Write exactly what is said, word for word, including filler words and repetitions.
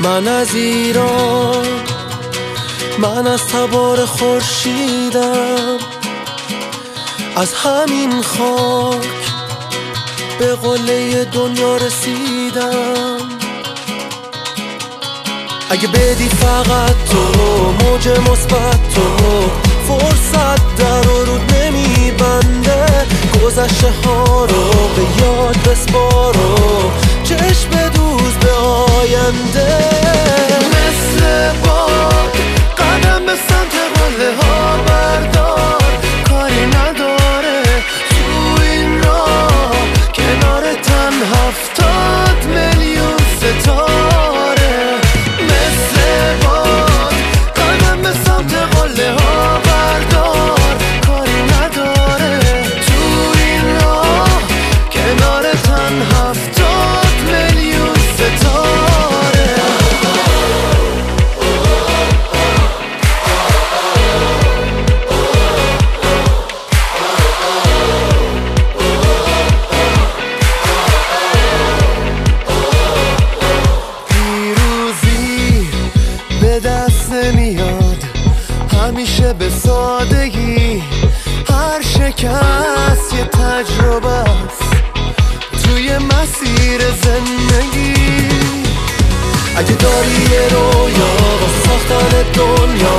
من از ایران، من از تبار خورشیدم، از همین خاک به قله دنیا رسیدم. اگه بدی فقط تو موج مثبت، تو فرصت در و رود نمیبنده، گذشته ها رو به یاد بسپار و چشم دوز به آینده. مثل باد قدم به سمت قله ها بردار، کاری نداره تو این راه کنار تن هفتاد میلیون ستاره. مثل باد قدم به سمت قله ها بردار، کاری نداره تو این راه کنار تن هفتاد میلیون ستاره. به دست نمیاد همیشه به سادگی، هر شکست یه تجربه است توی مسیر زندگی. اگه داری یه رویا با ساختن دنیا